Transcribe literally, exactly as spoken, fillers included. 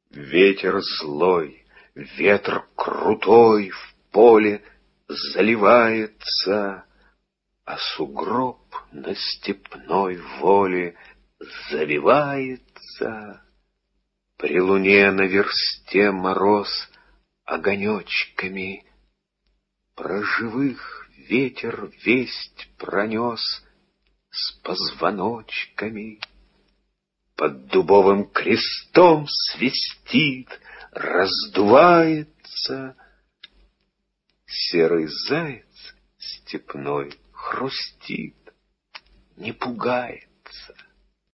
Ветер злой, ветер крутой в поле заливается, а сугроб на степной воле завивается. При луне на версте мороз огонечками. Про живых ветер весть пронес с позвоночками. Под дубовым крестом свистит, раздувается. Серый заяц степной хрустит, не пугается.